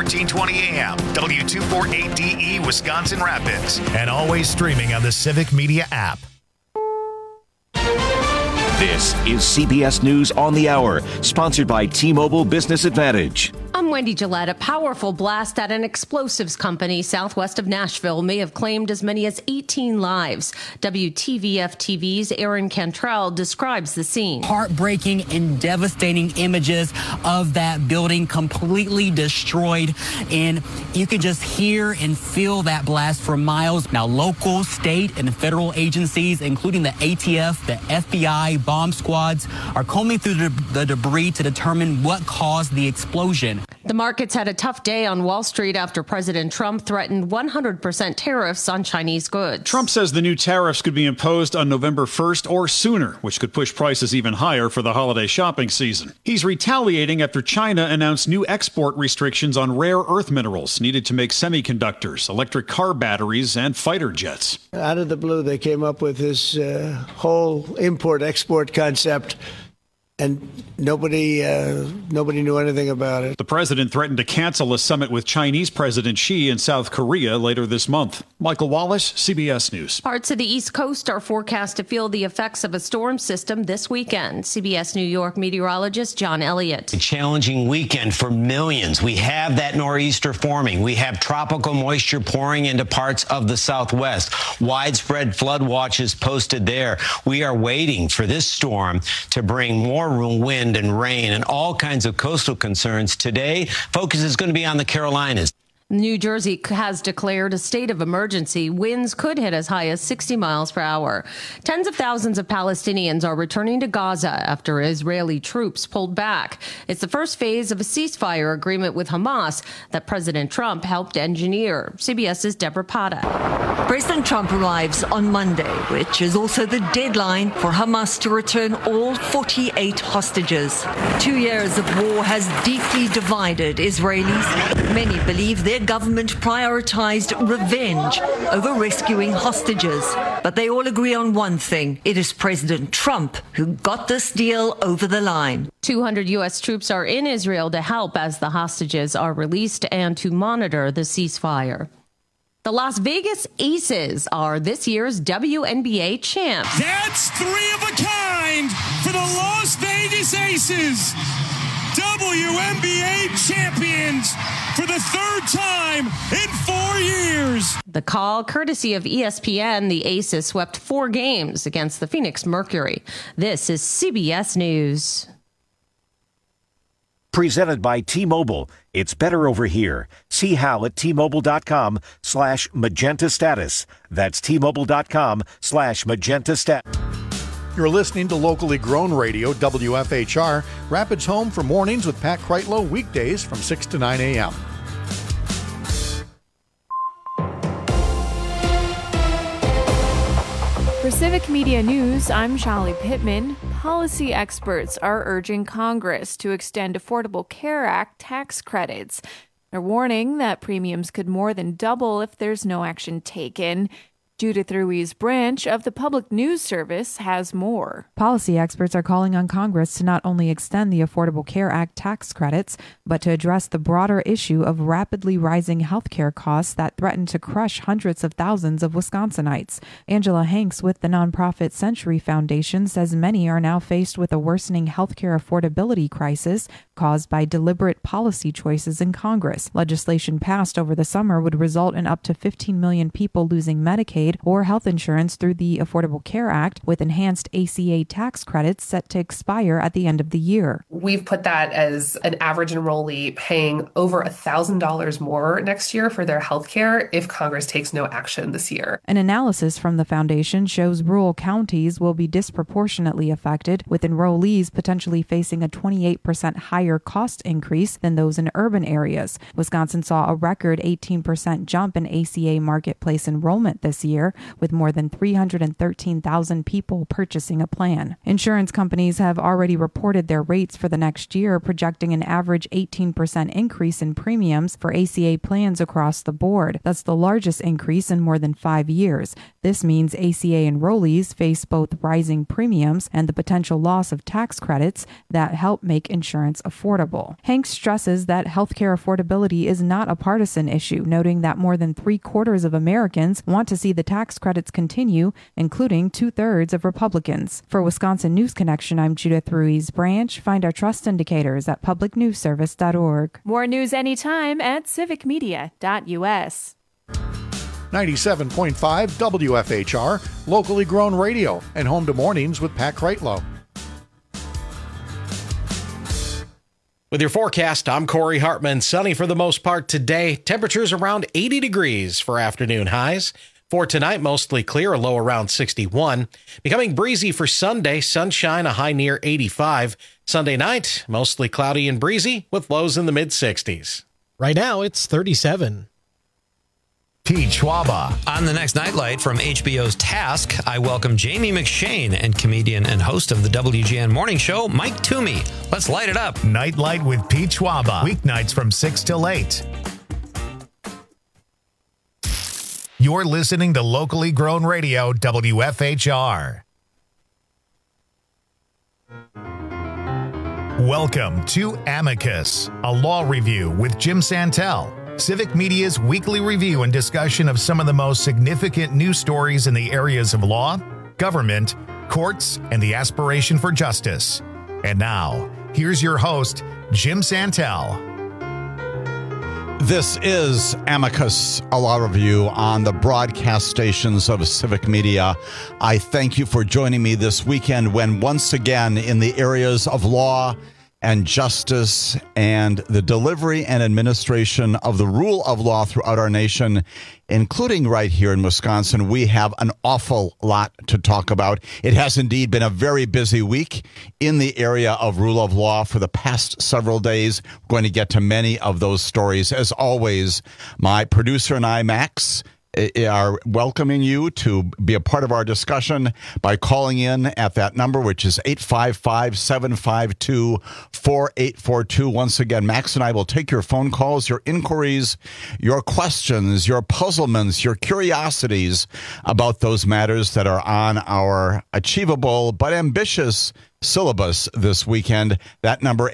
1320 AM, W248DE Wisconsin Rapids, and always streaming on the Civic Media app. This is CBS News on the Hour, sponsored by T-Mobile Business Advantage. I'm Wendy Gillette. A powerful blast at an explosives company southwest of Nashville may have claimed as many as 18 lives. WTVF-TV's Aaron Cantrell describes the scene. Heartbreaking and devastating images of that building completely destroyed. And you can just hear and feel that blast for miles. Now, local, state, and federal agencies, including the ATF, the FBI, bomb squads, are combing through the debris to determine what caused the explosion. The markets had a tough day on Wall Street after President Trump threatened 100% tariffs on Chinese goods. Trump says the new tariffs could be imposed on November 1st or sooner, which could push prices even higher for the holiday shopping season. He's retaliating after China announced new export restrictions on rare earth minerals needed to make semiconductors, electric car batteries, and fighter jets. Out of the blue, they came up with this whole import-export concept. And nobody knew anything about it. The president threatened to cancel a summit with Chinese President Xi in South Korea later this month. Michael Wallace, CBS News. Parts of the East Coast are forecast to feel the effects of a storm system this weekend. CBS New York meteorologist John Elliott. A challenging weekend for millions. We have that nor'easter forming. We have tropical moisture pouring into parts of the Southwest. Widespread flood watches posted there. We are waiting for this storm to bring more wind and rain and all kinds of coastal concerns. Today, focus is going to be on the Carolinas. New Jersey has declared a state of emergency. Winds could hit as high as 60 miles per hour. Tens of thousands of Palestinians are returning to Gaza after Israeli troops pulled back. It's the first phase of a ceasefire agreement with Hamas that President Trump helped engineer. CBS's Deborah Pata. President Trump arrives on Monday, which is also the deadline for Hamas to return all 48 hostages. 2 years of war has deeply divided Israelis. Many believe their government prioritized revenge over rescuing hostages. But they all agree on one thing. It is President Trump who got this deal over the line. 200 U.S. troops are in Israel to help as the hostages are released and to monitor the ceasefire. The Las Vegas Aces are this year's WNBA champs. That's three of a kind for the Las Vegas Aces. WNBA champions for the third time in 4 years. The call, courtesy of ESPN, the Aces swept 4 games against the Phoenix Mercury. This is CBS News. Presented by T-Mobile. It's better over here. See how at T-Mobile.com/Magenta Status. That's T-Mobile.com/Magenta Status. You're listening to locally grown radio, WFHR, Rapids Home for mornings with Pat Kreitlow, weekdays from 6 to 9 a.m. For Civic Media News, I'm Shali Pittman. Policy experts are urging Congress to extend Affordable Care Act tax credits. They're warning that premiums could more than double if there's no action taken. Judith Ruiz Branch of the Public News Service has more. Policy experts are calling on Congress to not only extend the Affordable Care Act tax credits, but to address the broader issue of rapidly rising health care costs that threaten to crush hundreds of thousands of Wisconsinites. Angela Hanks with the nonprofit Century Foundation says many are now faced with a worsening health care affordability crisis caused by deliberate policy choices in Congress. Legislation passed over the summer would result in up to 15 million people losing Medicaid or health insurance through the Affordable Care Act, with enhanced ACA tax credits set to expire at the end of the year. We've put that as an average enrollee paying over $1,000 more next year for their health care if Congress takes no action this year. An analysis from the foundation shows rural counties will be disproportionately affected, with enrollees potentially facing a 28% higher cost increase than those in urban areas. Wisconsin saw a record 18% jump in ACA marketplace enrollment this year, with more than 313,000 people purchasing a plan. Insurance companies have already reported their rates for the next year, projecting an average 18% increase in premiums for ACA plans across the board. That's the largest increase in more than 5 years. The This means ACA enrollees face both rising premiums and the potential loss of tax credits that help make insurance affordable. Hanks stresses that healthcare affordability is not a partisan issue, noting that more than 3/4 of Americans want to see the tax credits continue, including 2/3 of Republicans. For Wisconsin News Connection, I'm Judith Ruiz Branch. Find our trust indicators at publicnewsservice.org. More news anytime at civicmedia.us. 97.5 WFHR, locally grown radio, and home to mornings with Pat Kreitlow. With your forecast, I'm Corey Hartman. Sunny for the most part today. Temperatures around 80 degrees for afternoon highs. For tonight, mostly clear, a low around 61. Becoming breezy for Sunday, sunshine, a high near 85. Sunday night, mostly cloudy and breezy with lows in the mid-60s. Right now, it's 37. Pete Schwaba. On the next Nightlight from HBO's Task, I welcome Jamie McShane and comedian and host of the WGN Morning Show, Mike Toomey. Let's light it up. Nightlight with Pete Schwaba. Weeknights from 6 till 8. You're listening to locally grown radio, WFHR. Welcome to Amicus, a law review with Jim Santel. Civic Media's weekly review and discussion of some of the most significant news stories in the areas of law, government, courts, and the aspiration for justice. And now, here's your host, Jim Santel. This is Amicus, a law review on the broadcast stations of Civic Media. I thank you for joining me this weekend when once again in the areas of law and justice and the delivery and administration of the rule of law throughout our nation, including right here in Wisconsin, we have an awful lot to talk about. It has indeed been a very busy week in the area of rule of law for the past several days. We're going to get to many of those stories. As always, my producer and I, Max, are welcoming you to be a part of our discussion by calling in at that number, which is 855-752-4842. Once again, Max and I will take your phone calls, your inquiries, your questions, your puzzlements, your curiosities about those matters that are on our achievable but ambitious syllabus this weekend. That number,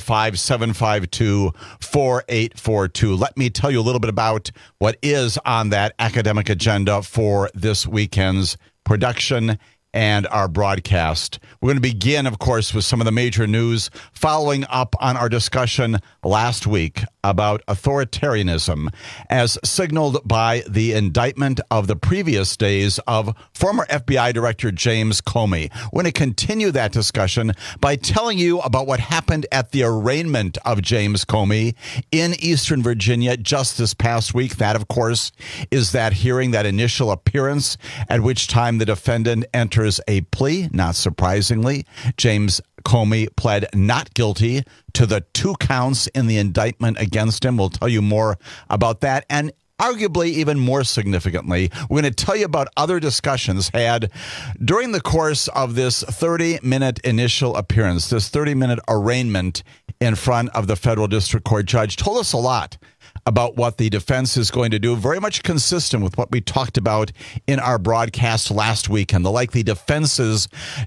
855-752-4842. Let me tell you a little bit about what is on that academic agenda for this weekend's production and our broadcast. We're going to begin, of course, with some of the major news following up on our discussion last week about authoritarianism as signaled by the indictment of the previous days of former FBI Director James Comey. We're going to continue that discussion by telling you about what happened at the arraignment of James Comey in Eastern Virginia just this past week. That, of course, is that hearing, that initial appearance at which time the defendant enters a plea. Not surprisingly, James Comey pled not guilty to the 2 counts in the indictment against him. We'll tell you more about that. And arguably, even more significantly, we're going to tell you about other discussions had during the course of this 30-minute initial appearance, this 30-minute arraignment in front of the federal district court judge. Told us a lot about what the defense is going to do, very much consistent with what we talked about in our broadcast last week and the likely defenses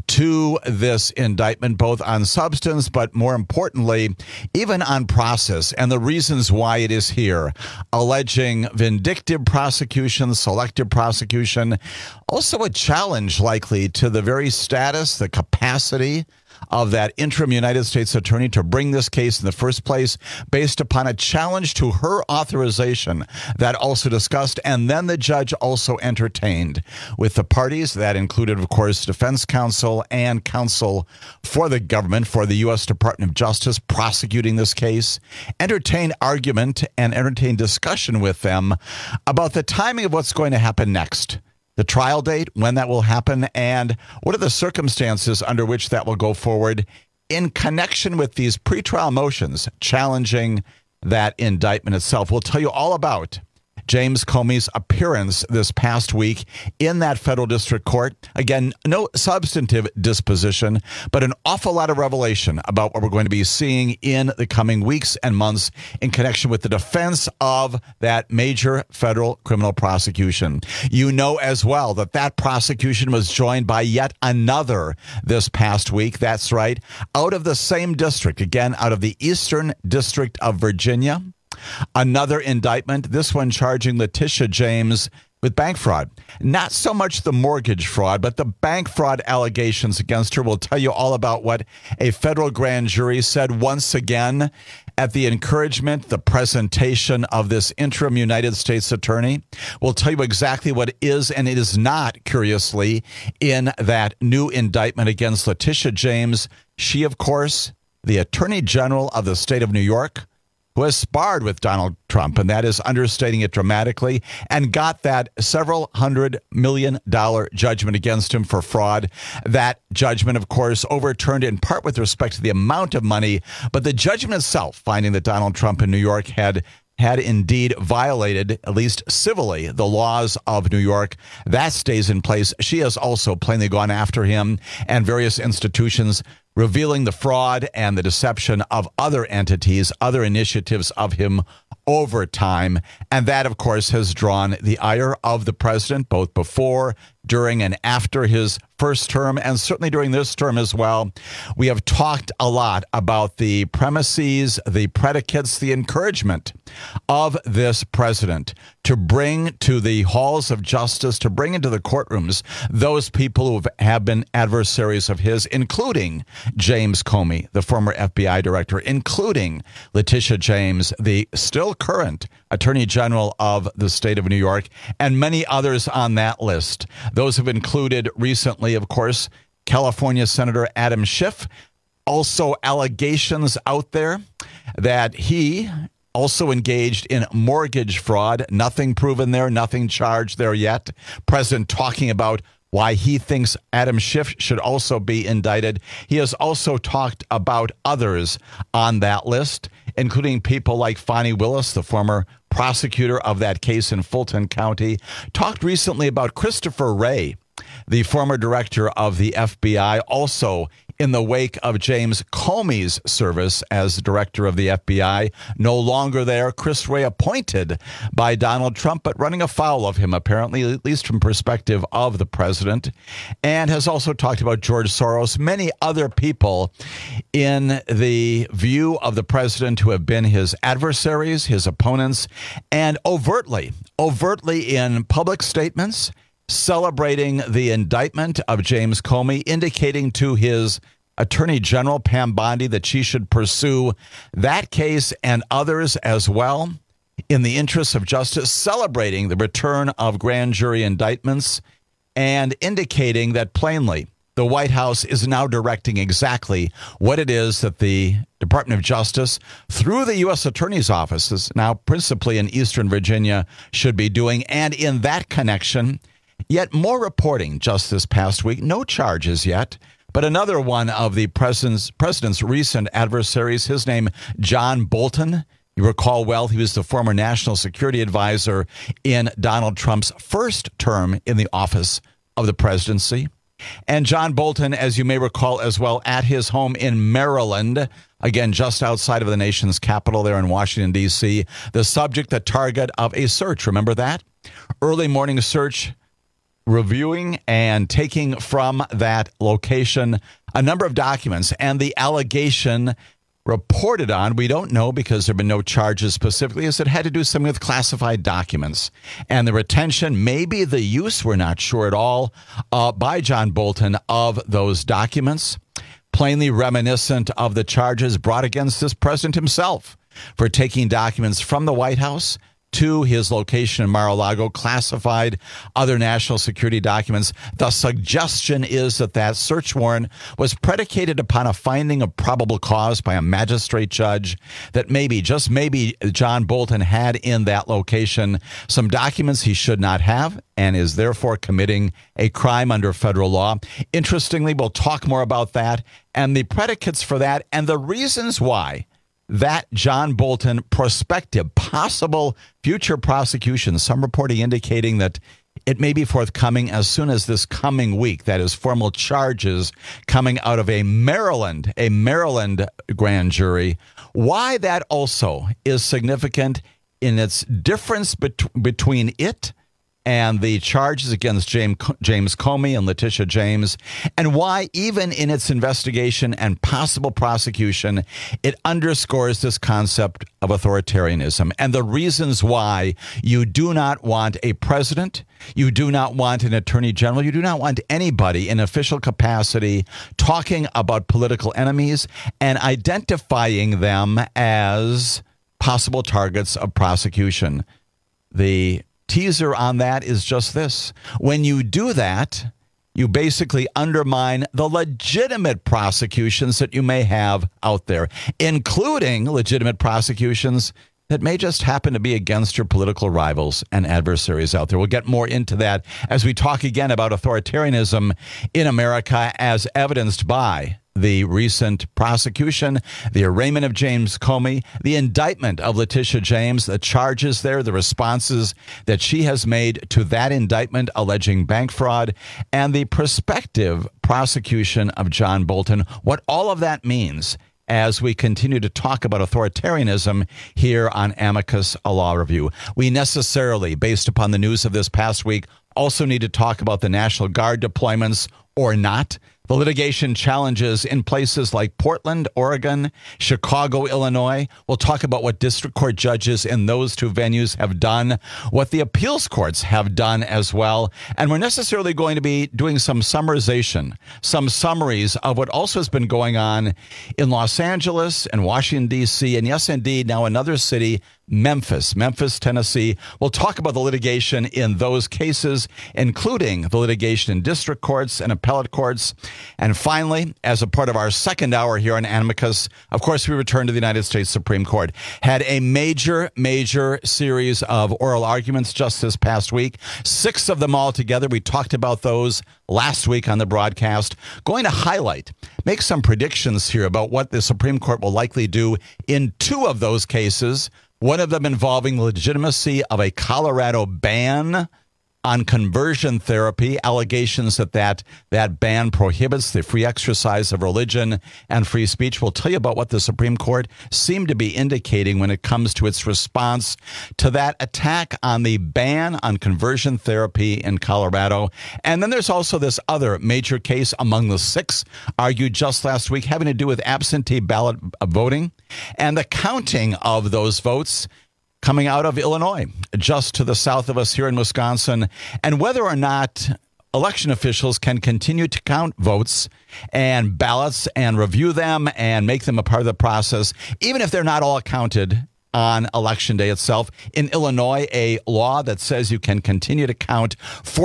to this indictment, both on substance, but more importantly, even on process and the reasons why it is here, alleging vindictive prosecution, selective prosecution, also a challenge likely to the very status, the capacity of that interim United States attorney to bring this case in the first place based upon a challenge to her authorization that also discussed and then the judge also entertained with the parties. That included, of course, defense counsel and counsel for the government, for the U.S. Department of Justice prosecuting this case, entertained argument and entertained discussion with them about the timing of what's going to happen next. The trial date, when that will happen, and what are the circumstances under which that will go forward in connection with these pretrial motions challenging that indictment itself. We'll tell you all about James Comey's appearance this past week in that federal district court. Again, no substantive disposition, but an awful lot of revelation about what we're going to be seeing in the coming weeks and months in connection with the defense of that major federal criminal prosecution. You know as well that that prosecution was joined by yet another this past week. That's right. Out of the same district, again, out of the Eastern District of Virginia. Another indictment, this one charging Letitia James with bank fraud. Not so much the mortgage fraud, but the bank fraud allegations against her. We'll tell you all about what a federal grand jury said once again at the encouragement, the presentation of this interim United States attorney. We'll tell you exactly what is and it is not, curiously, in that new indictment against Letitia James. She, of course, the Attorney General of the state of New York, who has sparred with Donald Trump, and that is understating it dramatically, and got that several $100 million judgment against him for fraud. That judgment, of course, overturned in part with respect to the amount of money, but the judgment itself finding that Donald Trump in New York had indeed violated, at least civilly, the laws of New York. That stays in place. She has also plainly gone after him and various institutions, revealing the fraud and the deception of other entities, other initiatives of him over time. And that, of course, has drawn the ire of the president, both before, during, and after his first term, and certainly during this term as well. We have talked a lot about the premises, the predicates, the encouragement of this president to bring to the halls of justice, to bring into the courtrooms those people who have been adversaries of his, including James Comey, the former FBI director, including Letitia James, the still current Attorney General of the state of New York, and many others on that list. Those have included recently, of course, California Senator Adam Schiff. Also allegations out there that he also engaged in mortgage fraud. Nothing proven there, nothing charged there yet. President talking about why he thinks Adam Schiff should also be indicted. He has also talked about others on that list, including people like Fani Willis, the former prosecutor of that case in Fulton County. Talked recently about Christopher Wray, the former director of the FBI, also in the wake of James Comey's service as director of the FBI. No longer there. Chris Wray appointed by Donald Trump, but running afoul of him, apparently, at least from perspective of the president. And has also talked about George Soros, many other people in the view of the president who have been his adversaries, his opponents, and overtly in public statements, celebrating the indictment of James Comey, indicating to his Attorney General, Pam Bondi, that she should pursue that case and others as well in the interests of justice, celebrating the return of grand jury indictments and indicating that plainly the White House is now directing exactly what it is that the Department of Justice, through the U.S. Attorney's offices, now principally in Eastern Virginia, should be doing. And in that connection, yet more reporting just this past week, no charges yet, but another one of the president's recent adversaries, his name, John Bolton. You recall well, he was the former national security advisor in Donald Trump's first term in the office of the presidency. And John Bolton, as you may recall as well, at his home in Maryland, again, just outside of the nation's capital there in Washington, D.C., the subject, the target of a search. Remember that? Early morning search, reviewing and taking from that location a number of documents, and the allegation reported on, we don't know because there have been no charges specifically, is it had to do something with classified documents. And the retention, maybe the use, we're not sure at all, by John Bolton of those documents, plainly reminiscent of the charges brought against this president himself for taking documents from the White House to his location in Mar-a-Lago, classified other national security documents. The suggestion is that that search warrant was predicated upon a finding of probable cause by a magistrate judge that maybe, just maybe, John Bolton had in that location some documents he should not have and is therefore committing a crime under federal law. Interestingly, we'll talk more about that and the predicates for that and the reasons why that John Bolton prospective, possible future prosecution, some reporting indicating that it may be forthcoming as soon as this coming week. That is, formal charges coming out of a Maryland grand jury. Why that also is significant in its difference between it and the charges against James Comey and Letitia James, and why even in its investigation and possible prosecution, it underscores this concept of authoritarianism and the reasons why you do not want a president, you do not want an attorney general, you do not want anybody in official capacity talking about political enemies and identifying them as possible targets of prosecution. The teaser on that is just this. When you do that, you basically undermine the legitimate prosecutions that you may have out there, including legitimate prosecutions that may just happen to be against your political rivals and adversaries out there. We'll get more into that as we talk again about authoritarianism in America as evidenced by the recent prosecution, the arraignment of James Comey, the indictment of Letitia James, the charges there, the responses that she has made to that indictment alleging bank fraud, and the prospective prosecution of John Bolton, what all of that means as we continue to talk about authoritarianism here on Amicus, a Law Review. We necessarily, based upon the news of this past week, also need to talk about the National Guard deployments or not. The litigation challenges in places like Portland, Oregon, Chicago, Illinois. We'll talk about what district court judges in those two venues have done, what the appeals courts have done as well. And we're necessarily going to be doing some summarization, some summaries of what also has been going on in Los Angeles and Washington, D.C., and yes, indeed, now another city, Memphis, Tennessee. We'll talk about the litigation in those cases, including the litigation in district courts and appellate courts. And finally, as a part of our second hour here on Amicus, of course, we return to the United States Supreme Court. Had a major series of oral arguments just this past week, 6 of them all together. We talked about those last week on the broadcast. Going to highlight, make some predictions here about what the Supreme Court will likely do in 2 of those cases. One of them involving the legitimacy of a Colorado ban on conversion therapy, allegations that ban prohibits the free exercise of religion and free speech. We'll tell you about what the Supreme Court seemed to be indicating when it comes to its response to that attack on the ban on conversion therapy in Colorado. And then there's also this other major case among the 6 argued just last week having to do with absentee ballot voting and the counting of those votes coming out of Illinois, just to the south of us here in Wisconsin, and whether or not election officials can continue to count votes and ballots and review them and make them a part of the process, even if they're not all counted on Election Day itself. In Illinois, a law that says you can continue to count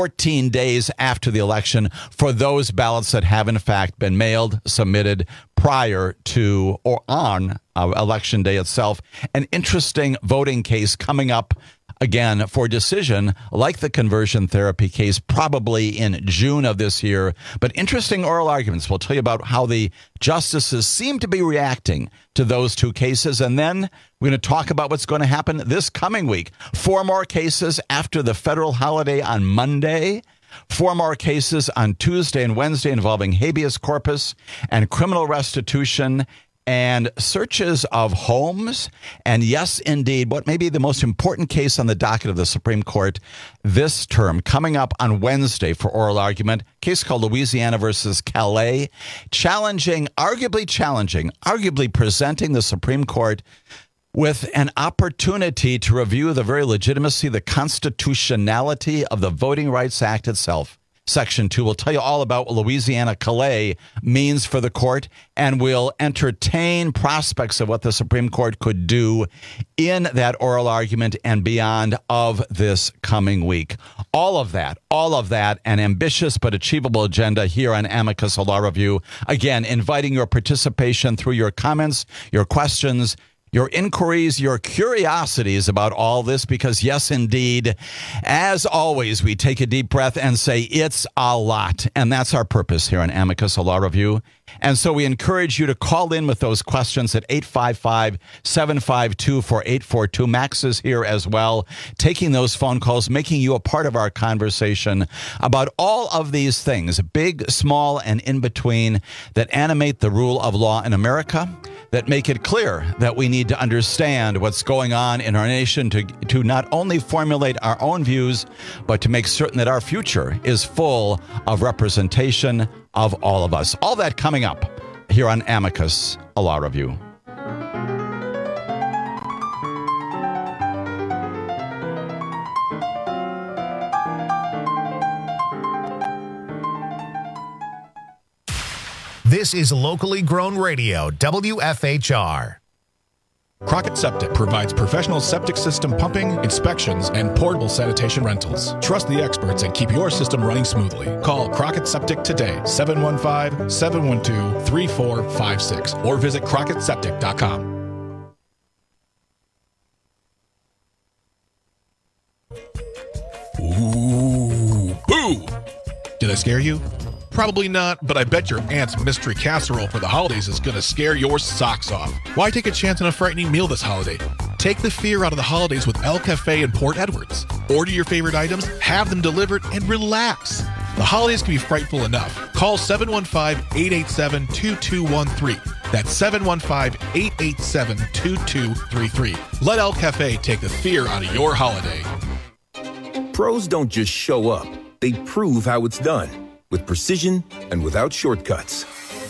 14 days after the election for those ballots that have in fact been mailed, submitted prior to or on Election Day itself. An interesting voting case coming up again for decision, like the conversion therapy case, probably in June of this year. But interesting oral arguments. We'll tell you about how the justices seem to be reacting to those 2 cases. And then we're going to talk about what's going to happen this coming week. 4 more cases after the federal holiday on Monday. 4 more cases on Tuesday and Wednesday involving habeas corpus and criminal restitution and searches of homes. And yes, indeed, what may be the most important case on the docket of the Supreme Court this term, coming up on Wednesday for oral argument, case called Louisiana versus Calais, arguably presenting the Supreme Court with an opportunity to review the very legitimacy, the constitutionality of the Voting Rights Act itself. Section 2 will tell you all about what Louisiana Calais means for the court, and will entertain prospects of what the Supreme Court could do in that oral argument and beyond of this coming week. All of that, an ambitious but achievable agenda here on Amicus, a Law Review. Again, inviting your participation through your comments, your questions, your inquiries, your curiosities about all this, because yes, indeed, as always, we take a deep breath and say it's a lot. And that's our purpose here on Amicus, a law review. And so we encourage you to call in with those questions at 855-752-4842. Max is here as well, taking those phone calls, making you a part of our conversation about all of these things, big, small, and in between, that animate the rule of law in America, that make it clear that we need to understand what's going on in our nation to not only formulate our own views, but to make certain that our future is full of representation of all of us. All that coming up here on Amicus, a law review. This is locally grown radio, WFHR. Crockett Septic provides professional septic system pumping, inspections, and portable sanitation rentals. Trust the experts and keep your system running smoothly. Call Crockett Septic today, 715-712-3456, or visit CrockettSeptic.com. Ooh, boo! Did I scare you? Probably not, but I bet your aunt's mystery casserole for the holidays is going to scare your socks off. Why take a chance on a frightening meal this holiday? Take the fear out of the holidays with El Cafe in Port Edwards. Order your favorite items, have them delivered, and relax. The holidays can be frightful enough. Call 715-887-2213. That's 715-887-2233. Let El Cafe take the fear out of your holiday. Pros don't just show up. They prove how it's done. With precision and without shortcuts.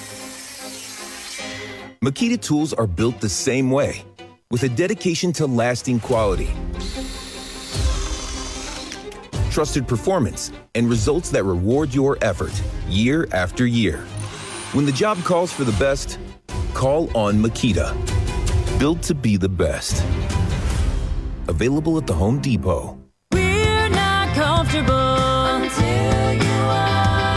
Makita tools are built the same way, with a dedication to lasting quality, trusted performance, and results that reward your effort year after year. When the job calls for the best, call on Makita. Built to be the best. Available at the Home Depot. We're not comfortable until you are.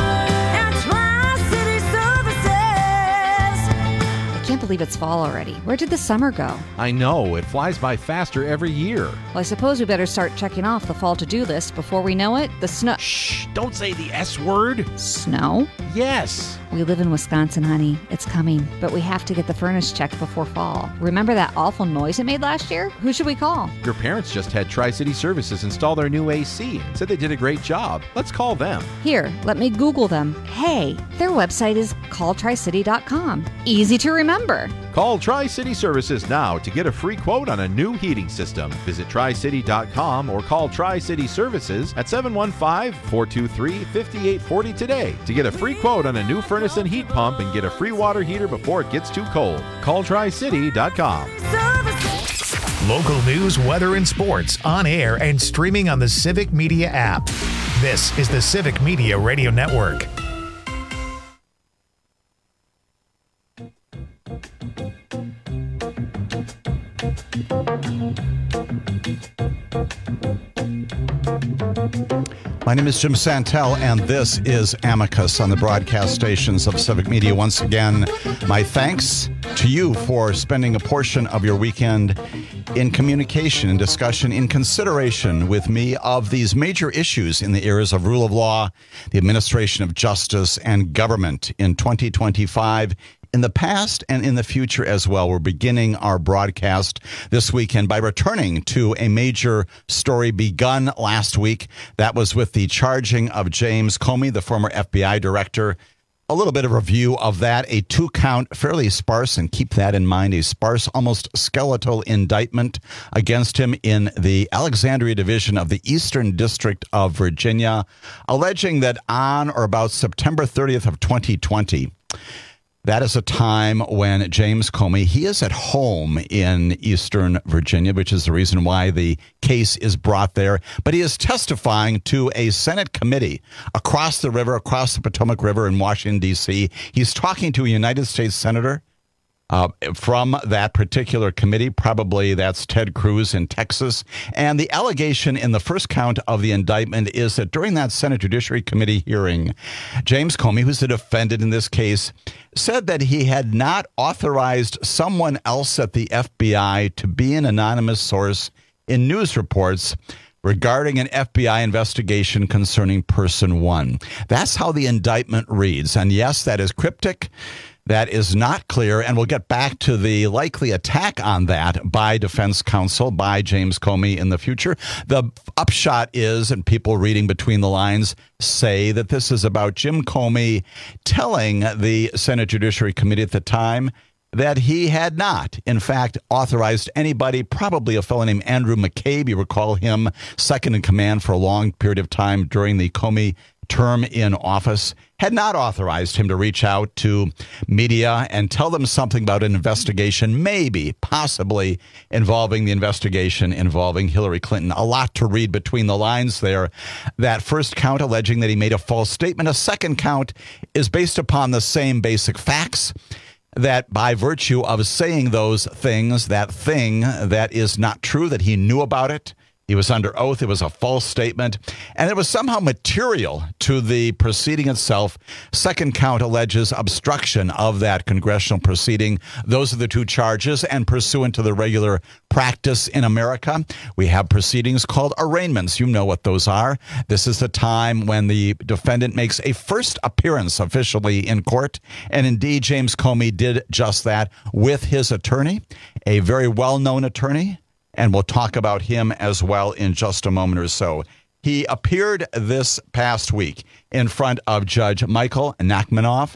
I can't believe it's fall already. Where did the summer go? I know. It flies by faster every year. Well, I suppose we better start checking off the fall to-do list before we know it. The snow... Shh! Don't say the S word. Snow? Yes. We live in Wisconsin, honey. It's coming. But we have to get the furnace checked before fall. Remember that awful noise it made last year? Who should we call? Your parents just had Tri-City Services install their new AC and said they did a great job. Let's call them. Here, let me Google them. Hey, their website is calltricity.com. Easy to remember. Call Tri-City Services now to get a free quote on a new heating system. Visit tricity.com or call Tri-City Services at 715-423-5840 today to get a free quote on a new furnace and heat pump and get a free water heater before it gets too cold. Call tricity.com. Local news, weather, and sports on air and streaming on the Civic Media app. This is the Civic Media Radio Network. My name is Jim Santel, and this is Amicus on the broadcast stations of Civic Media. Once again, my thanks to you for spending a portion of your weekend in communication and discussion, in consideration with me of these major issues in the areas of rule of law, the administration of justice, and government in 2025. In the past and in the future as well. We're beginning our broadcast this weekend by returning to a major story begun last week. That was with the charging of James Comey, the former FBI director. A little bit of review of that, a 2-count, fairly sparse, and keep that in mind, a sparse, almost skeletal indictment against him in the Alexandria Division of the Eastern District of Virginia, alleging that on or about September 30th of 2020, that is a time when James Comey, he is at home in Eastern Virginia, which is the reason why the case is brought there. But he is testifying to a Senate committee across the river, across the Potomac River in Washington, D.C. He's talking to a United States senator, from that particular committee. Probably that's Ted Cruz in Texas. And the allegation in the first count of the indictment is that during that Senate Judiciary Committee hearing, James Comey, who's the defendant in this case, said that he had not authorized someone else at the FBI to be an anonymous source in news reports regarding an FBI investigation concerning Person 1. That's how the indictment reads. And yes, that is cryptic. That is not clear, and we'll get back to the likely attack on that by defense counsel, by James Comey in the future. The upshot is, and people reading between the lines say, that this is about Jim Comey telling the Senate Judiciary Committee at the time that he had not, in fact, authorized anybody, probably a fellow named Andrew McCabe. You recall him, second in command for a long period of time during the Comey term in office, had not authorized him to reach out to media and tell them something about an investigation, maybe, possibly involving the investigation involving Hillary Clinton. A lot to read between the lines there. That first count alleging that he made a false statement. A second count is based upon the same basic facts, that by virtue of saying those things, that thing that is not true, that he knew about it, he was under oath, it was a false statement, and it was somehow material to the proceeding itself. Second count alleges obstruction of that congressional proceeding. Those are the two charges, and pursuant to the regular practice in America, we have proceedings called arraignments. You know what those are. This is the time when the defendant makes a first appearance officially in court, and indeed James Comey did just that with his attorney, a very well-known attorney, and we'll talk about him as well in just a moment or so. He appeared this past week in front of Judge Michael Nachmanoff,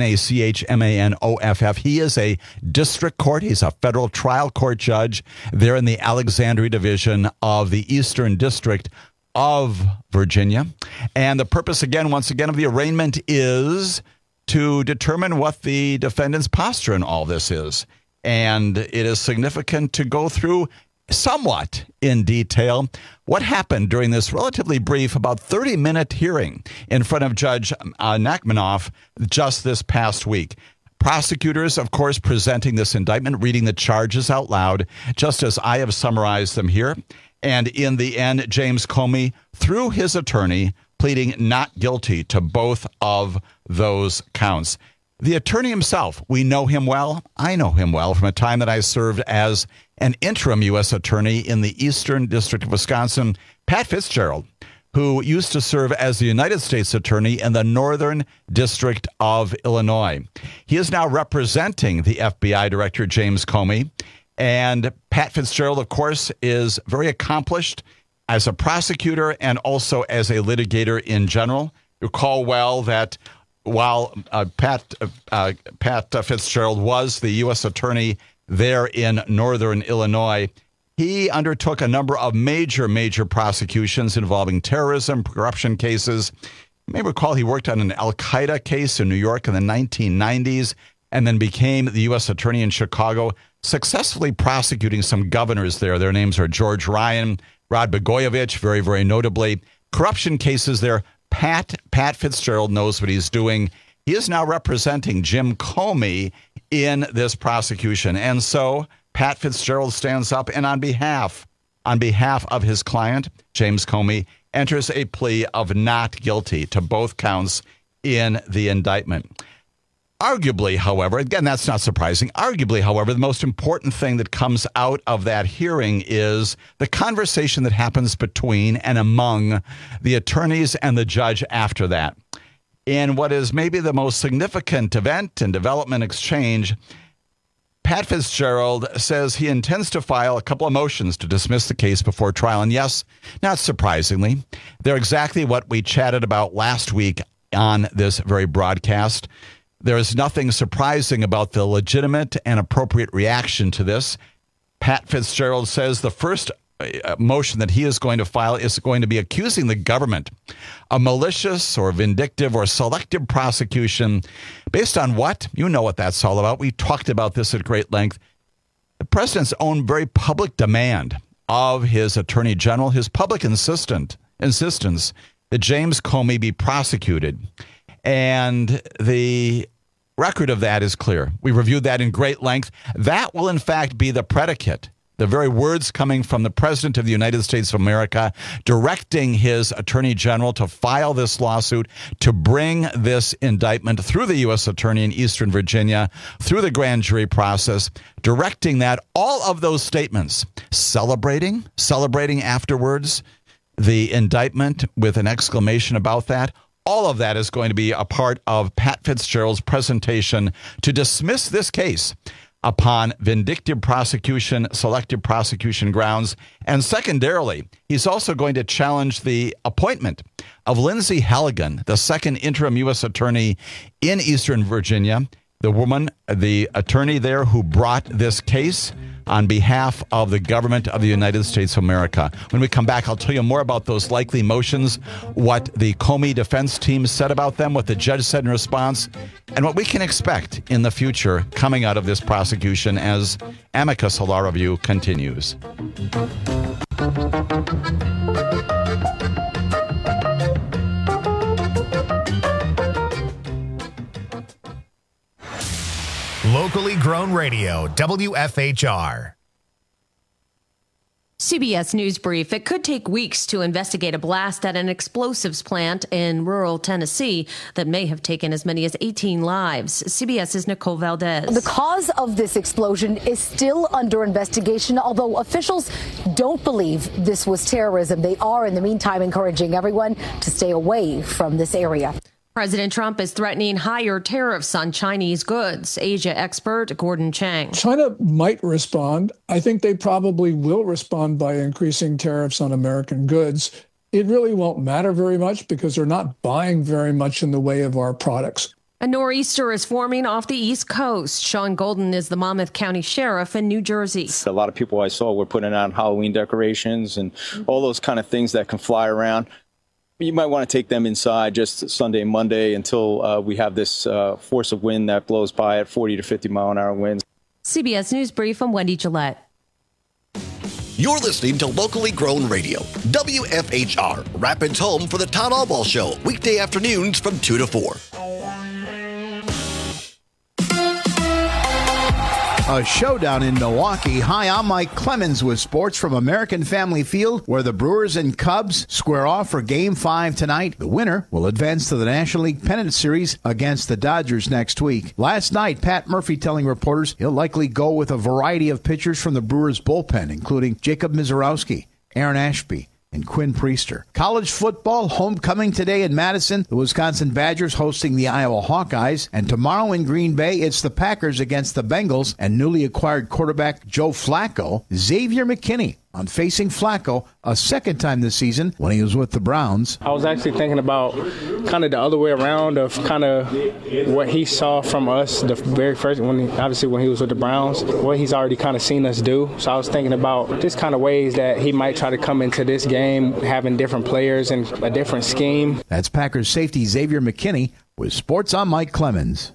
Nachmanoff. He is a district court. He's a federal trial court judge there in the Alexandria Division of the Eastern District of Virginia. And the purpose, once again, of the arraignment is to determine what the defendant's posture in all this is. And it is significant to go through somewhat in detail what happened during this relatively brief, about 30-minute hearing in front of Judge Nachmanoff just this past week. Prosecutors, of course, presenting this indictment, reading the charges out loud, just as I have summarized them here. And in the end, James Comey, through his attorney, pleading not guilty to both of those counts. The attorney himself, we know him well. I know him well from a time that I served as an interim U.S. attorney in the Eastern District of Wisconsin. Pat Fitzgerald, who used to serve as the United States attorney in the Northern District of Illinois. He is now representing the FBI Director, James Comey. And Pat Fitzgerald, of course, is very accomplished as a prosecutor and also as a litigator in general. You recall well that while Pat Fitzgerald was the U.S. attorney there in Northern Illinois, he undertook a number of major prosecutions involving terrorism, corruption cases. You may recall he worked on an Al-Qaeda case in New York in the 1990s and then became the U.S. attorney in Chicago, successfully prosecuting some governors there. Their names are George Ryan, Rod Blagojevich, very notably. Corruption cases there. Pat Fitzgerald knows what he's doing. He is now representing Jim Comey in this prosecution. And so Pat Fitzgerald stands up and on behalf of his client, James Comey, enters a plea of not guilty to both counts in the indictment. Arguably, however, again, that's not surprising. Arguably, however, the most important thing that comes out of that hearing is the conversation that happens between and among the attorneys and the judge after that. In what is maybe the most significant event and development exchange, Pat Fitzgerald says he intends to file a couple of motions to dismiss the case before trial. And yes, not surprisingly, they're exactly what we chatted about last week on this very broadcast. There is nothing surprising about the legitimate and appropriate reaction to this. Pat Fitzgerald says the first motion that he is going to file is going to be accusing the government of malicious or vindictive or selective prosecution based on what? You know what that's all about. We talked about this at great length. The president's own very public demand of his attorney general, his public insistence that James Comey be prosecuted. And the record of that is clear. We reviewed that in great length. That will, in fact, be the predicate. The very words coming from the President of the United States of America directing his Attorney General to file this lawsuit, to bring this indictment through the U.S. Attorney in Eastern Virginia, through the grand jury process, directing that, all of those statements, celebrating afterwards the indictment with an exclamation about that. All of that is going to be a part of Pat Fitzgerald's presentation to dismiss this case upon vindictive prosecution, selective prosecution grounds. And secondarily, he's also going to challenge the appointment of Lindsay Halligan, the second interim U.S. attorney in Eastern Virginia, the woman, the attorney there who brought this case on behalf of the government of the United States of America. When we come back, I'll tell you more about those likely motions, what the Comey defense team said about them, what the judge said in response, and what we can expect in the future coming out of this prosecution as Amicus Law Review continues. Locally grown radio, WFHR. CBS News Brief. It could take weeks to investigate a blast at an explosives plant in rural Tennessee that may have taken as many as 18 lives. CBS's Nicole Valdez. The cause of this explosion is still under investigation, although officials don't believe this was terrorism. They are, in the meantime, encouraging everyone to stay away from this area. President Trump is threatening higher tariffs on Chinese goods. Asia expert Gordon Chang. China might respond. I think they probably will respond by increasing tariffs on American goods. It really won't matter very much because they're not buying very much in the way of our products. A nor'easter is forming off the East Coast. Sean Golden is the Monmouth County Sheriff in New Jersey. A lot of people I saw were putting out Halloween decorations and all those kind of things that can fly around. You might want to take them inside just Sunday and Monday until we have this force of wind that blows by at 40 to 50 mile an hour winds. CBS News Brief, I'm Wendy Gillette. You're listening to Locally Grown Radio, WFHR, Rapids home for the Todd Allball Show, weekday afternoons from 2 to 4. A showdown in Milwaukee. Hi, I'm Mike Clemens with sports from American Family Field, where the Brewers and Cubs square off for Game 5 tonight. The winner will advance to the National League Pennant Series against the Dodgers next week. Last night, Pat Murphy telling reporters he'll likely go with a variety of pitchers from the Brewers bullpen, including Jacob Mizorowski, Aaron Ashby, and Quinn Priester. College football, homecoming today in Madison. The Wisconsin Badgers hosting the Iowa Hawkeyes. And tomorrow in Green Bay, it's the Packers against the Bengals and newly acquired quarterback Joe Flacco. Xavier McKinney on facing Flacco a second time this season when he was with the Browns. I was actually thinking about kind of the other way around of kind of what he saw from us the very first, when he was with the Browns, what he's already kind of seen us do. So I was thinking about just kind of ways that he might try to come into this game, having different players and a different scheme. That's Packers safety Xavier McKinney with Sports on Mike Clemens.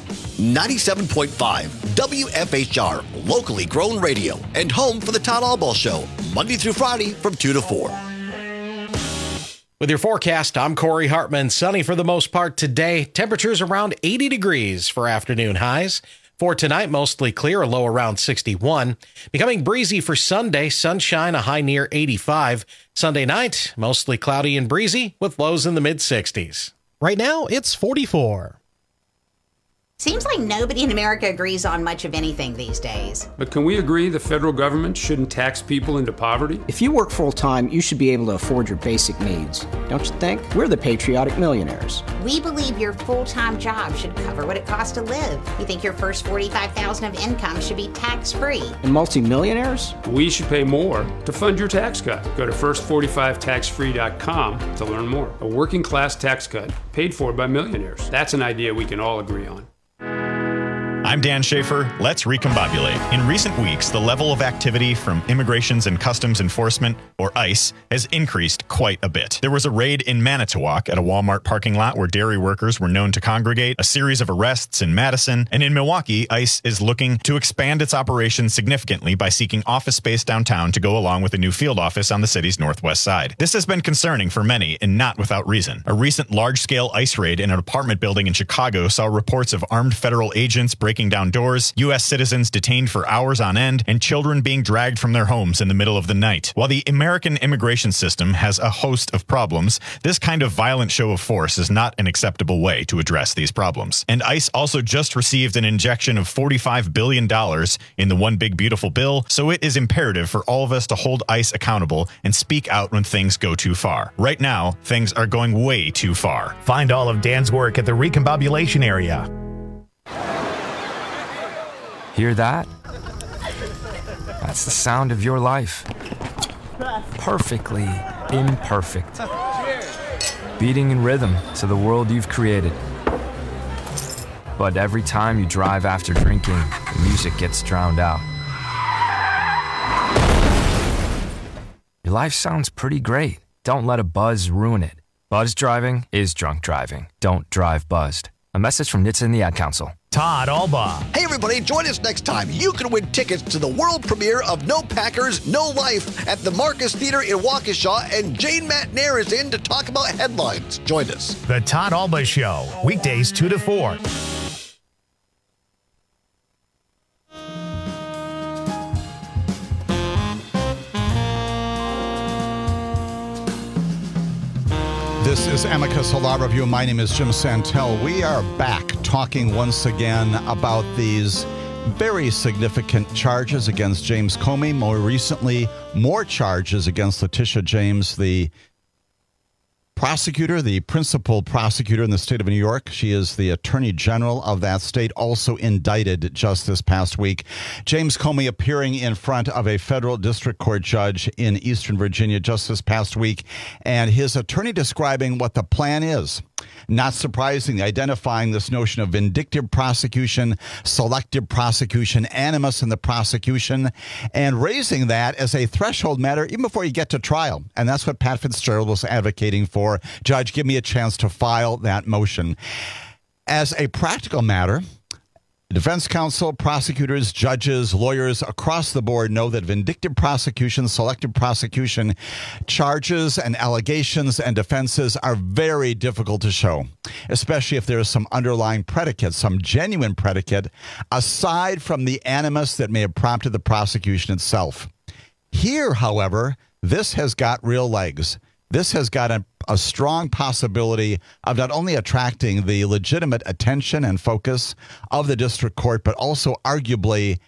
97.5 WFHR, locally grown radio, and home for the Todd Allball Show, Monday through Friday from 2 to 4. With your forecast, I'm Corey Hartman. Sunny for the most part today. Temperatures around 80 degrees for afternoon highs. For tonight, mostly clear, a low around 61. Becoming breezy for Sunday, sunshine, a high near 85. Sunday night, mostly cloudy and breezy with lows in the mid-60s. Right now, it's 44. Seems like nobody in America agrees on much of anything these days. But can we agree the federal government shouldn't tax people into poverty? If you work full-time, you should be able to afford your basic needs. Don't you think? We're the patriotic millionaires. We believe your full-time job should cover what it costs to live. We think your first $45,000 of income should be tax-free. And multimillionaires? We should pay more to fund your tax cut. Go to first45taxfree.com to learn more. A working-class tax cut paid for by millionaires. That's an idea we can all agree on. I'm Dan Schaefer. Let's recombobulate. In recent weeks, the level of activity from Immigrations and Customs Enforcement, or ICE, has increased quite a bit. There was a raid in Manitowoc at a Walmart parking lot where dairy workers were known to congregate, a series of arrests in Madison, and in Milwaukee, ICE is looking to expand its operations significantly by seeking office space downtown to go along with a new field office on the city's northwest side. This has been concerning for many, and not without reason. A recent large-scale ICE raid in an apartment building in Chicago saw reports of armed federal agents breaking down doors, U.S. citizens detained for hours on end, and children being dragged from their homes in the middle of the night. While the American immigration system has a host of problems, this kind of violent show of force is not an acceptable way to address these problems. And ICE also just received an injection of $45 billion in the One Big Beautiful Bill, so it is imperative for all of us to hold ICE accountable and speak out when things go too far. Right now, things are going way too far. Find all of Dan's work at the Recombobulation Area. Hear that? That's the sound of your life. Perfectly imperfect. Beating in rhythm to the world you've created. But every time you drive after drinking, the music gets drowned out. Your life sounds pretty great. Don't let a buzz ruin it. Buzz driving is drunk driving. Don't drive buzzed. A message from NHTSA and the Ad Council. Todd Alba. Hey, everybody, join us next time. You can win tickets to the world premiere of No Packers, No Life at the Marcus Theater in Waukesha, and Jane Matnair is in to talk about headlines. Join us. The Todd Alba Show, weekdays 2 to 4. This is Amicus Law Review. My name is Jim Santel. We are back talking once again about these very significant charges against James Comey. More recently, more charges against Letitia James, the prosecutor, the principal prosecutor in the state of New York. She is the attorney general of that state, also indicted just this past week. James Comey appearing in front of a federal district court judge in Eastern Virginia just this past week, and his attorney describing what the plan is. Not surprisingly, identifying this notion of vindictive prosecution, selective prosecution, animus in the prosecution, and raising that as a threshold matter even before you get to trial. And that's what Pat Fitzgerald was advocating for. Judge, give me a chance to file that motion. As a practical matter, defense counsel, prosecutors, judges, lawyers across the board know that vindictive prosecution, selective prosecution charges and allegations and defenses are very difficult to show, especially if there is some underlying predicate, some genuine predicate, aside from the animus that may have prompted the prosecution itself. Here, however, this has got real legs. This has got a strong possibility of not only attracting the legitimate attention and focus of the district court, but also arguably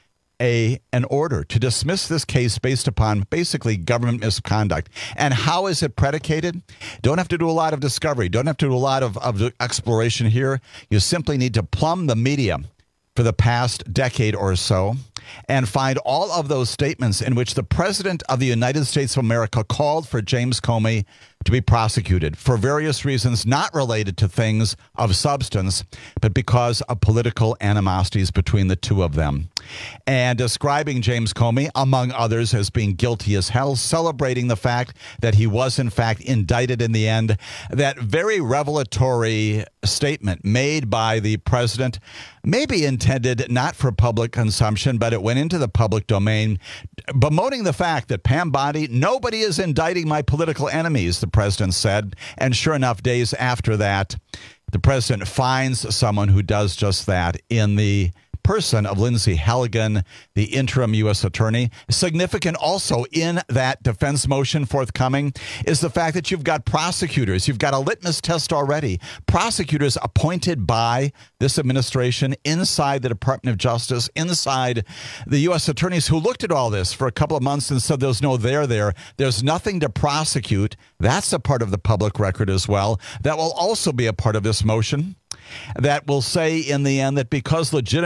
an order to dismiss this case based upon basically government misconduct. And how is it predicated? Don't have to do a lot of discovery. Don't have to do a lot of exploration here. You simply need to plumb the media for the past decade or so and find all of those statements in which the President of the United States of America called for James Comey to be prosecuted for various reasons not related to things of substance, but because of political animosities between the two of them. And describing James Comey, among others, as being guilty as hell, celebrating the fact that he was, in fact, indicted in the end. That very revelatory statement made by the president may be intended not for public consumption, but it went into the public domain, bemoaning the fact that Pam Bondi, nobody is indicting my political enemies, the president said. And sure enough, days after that, the president finds someone who does just that in the person of Lindsay Halligan, the interim U.S. attorney. Significant also in that defense motion forthcoming is the fact that you've got prosecutors. You've got a litmus test already. Prosecutors appointed by this administration inside the Department of Justice, inside the U.S. attorneys who looked at all this for a couple of months and said there's no there there. There's nothing to prosecute. That's a part of the public record as well. That will also be a part of this motion. That will say in the end that because legitimate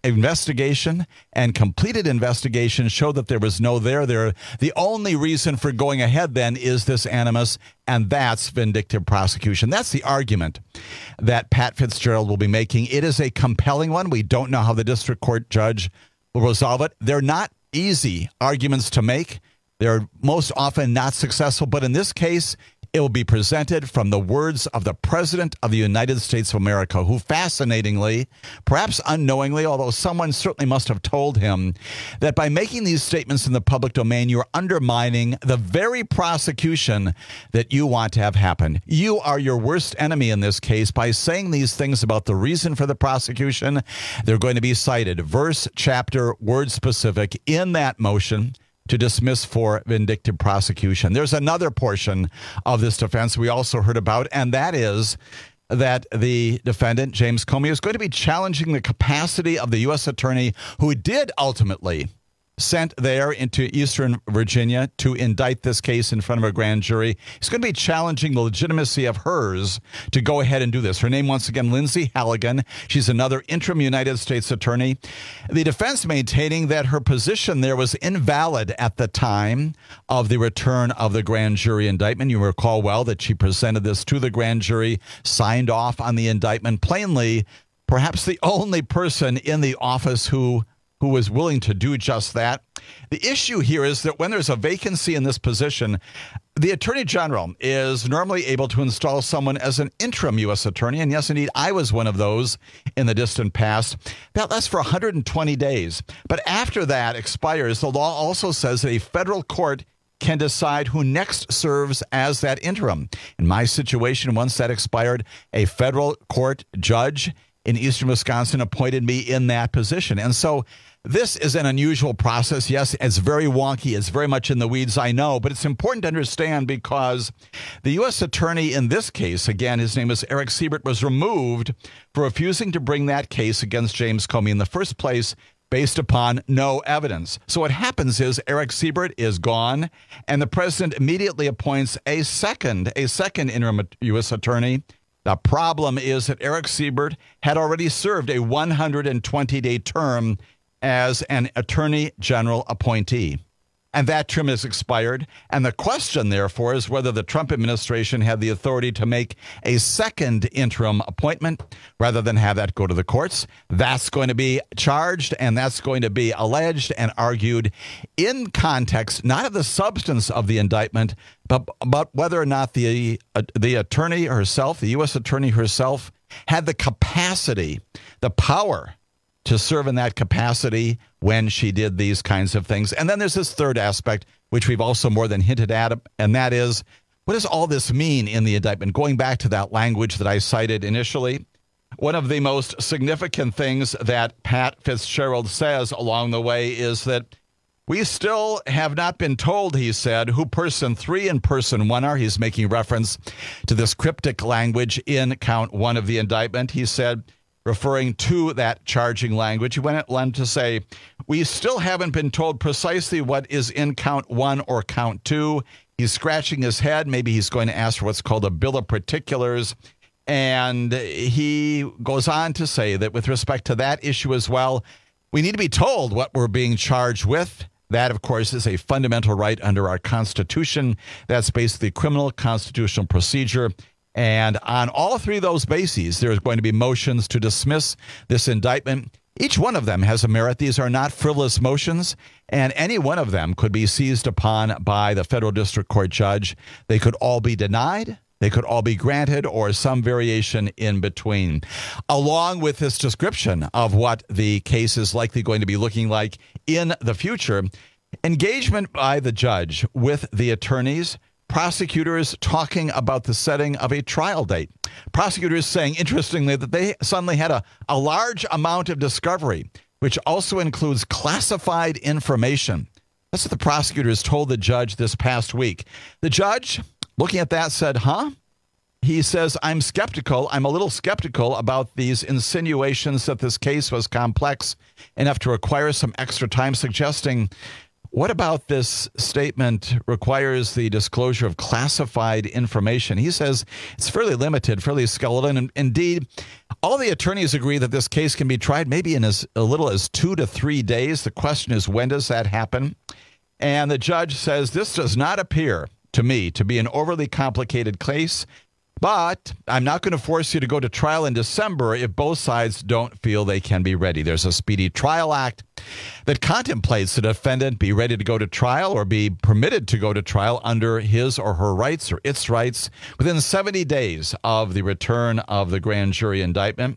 investigation and completed investigation show that there was no there. The only reason for going ahead then is this animus, and that's vindictive prosecution. That's the argument that Pat Fitzgerald will be making. It is a compelling one. We don't know how the district court judge will resolve it. They're not easy arguments to make. They're most often not successful, but in this case, it will be presented from the words of the President of the United States of America, who fascinatingly, perhaps unknowingly, although someone certainly must have told him, that by making these statements in the public domain, you're undermining the very prosecution that you want to have happen. You are your worst enemy in this case by saying these things about the reason for the prosecution. They're going to be cited, verse, chapter, word specific, in that motion to dismiss for vindictive prosecution. There's another portion of this defense we also heard about, and that is that the defendant, James Comey, is going to be challenging the capacity of the U.S. attorney who did ultimately sent there into Eastern Virginia to indict this case in front of a grand jury. He's going to be challenging the legitimacy of hers to go ahead and do this. Her name, once again, Lindsay Halligan. She's another interim United States attorney. The defense maintaining that her position there was invalid at the time of the return of the grand jury indictment. You recall well that she presented this to the grand jury, signed off on the indictment. Plainly, perhaps the only person in the office who was willing to do just that. The issue here is that when there's a vacancy in this position, the Attorney General is normally able to install someone as an interim U.S. attorney. And yes, indeed, I was one of those in the distant past. That lasts for 120 days. But after that expires, the law also says that a federal court can decide who next serves as that interim. In my situation, once that expired, a federal court judge in Eastern Wisconsin appointed me in that position. And so this is an unusual process. Yes, it's very wonky. It's very much in the weeds, I know, but it's important to understand because the U.S. attorney in this case, again, his name is Eric Siebert, was removed for refusing to bring that case against James Comey in the first place based upon no evidence. So what happens is Eric Siebert is gone, and the president immediately appoints a second interim U.S. attorney. The problem is that Eric Siebert had already served a 120-day term as an attorney general appointee. And that term has expired. And the question, therefore, is whether the Trump administration had the authority to make a second interim appointment rather than have that go to the courts. That's going to be charged, and that's going to be alleged and argued in context, not of the substance of the indictment, but whether or not the attorney herself, the U.S. attorney herself, had the capacity, the power to serve in that capacity when she did these kinds of things. And then there's this third aspect, which we've also more than hinted at, and that is, what does all this mean in the indictment? Going back to that language that I cited initially, one of the most significant things that Pat Fitzgerald says along the way is that we still have not been told, he said, who person 3 and person 1 are. He's making reference to this cryptic language in count 1 of the indictment. He said, referring to that charging language, he went on to say, we still haven't been told precisely what is in count 1 or count 2. He's scratching his head. Maybe he's going to ask for what's called a bill of particulars. And he goes on to say that with respect to that issue as well, we need to be told what we're being charged with. That, of course, is a fundamental right under our Constitution. That's basically criminal constitutional procedure. And on all 3 of those bases, there's going to be motions to dismiss this indictment. Each one of them has a merit. These are not frivolous motions, and any one of them could be seized upon by the federal district court judge. They could all be denied. They could all be granted, or some variation in between. Along with this description of what the case is likely going to be looking like in the future, engagement by the judge with the attorneys, prosecutors talking about the setting of a trial date. Prosecutors saying, interestingly, that they suddenly had a large amount of discovery, which also includes classified information. That's what the prosecutors told the judge this past week. The judge, looking at that, said, He says, I'm a little skeptical about these insinuations that this case was complex enough to require some extra time, suggesting What about this statement requires the disclosure of classified information? He says it's fairly limited, fairly skeletal. And indeed, all the attorneys agree that this case can be tried maybe in as little as 2 to 3 days. The question is, when does that happen? And the judge says, this does not appear to me to be an overly complicated case, but I'm not going to force you to go to trial in December if both sides don't feel they can be ready. There's a Speedy Trial Act that contemplates the defendant be ready to go to trial or be permitted to go to trial under his or her rights or its rights within 70 days of the return of the grand jury indictment.